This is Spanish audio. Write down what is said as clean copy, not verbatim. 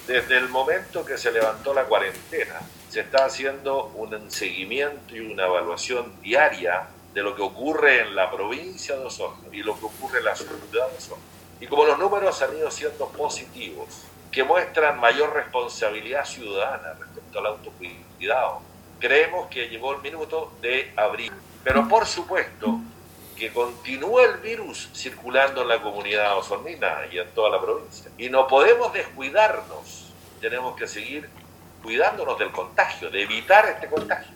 Desde el momento que se levantó la cuarentena, se está haciendo un seguimiento y una evaluación diaria de lo que ocurre en la provincia de Osorno y lo que ocurre en la ciudad de Osorno. Y como los números han ido siendo positivos, que muestran mayor responsabilidad ciudadana respecto al autocuidado, creemos que llegó el minuto de abrir. Pero por supuesto que continúa el virus circulando en la comunidad osornina y en toda la provincia. Y no podemos descuidarnos, tenemos que seguir cuidándonos del contagio, de evitar este contagio.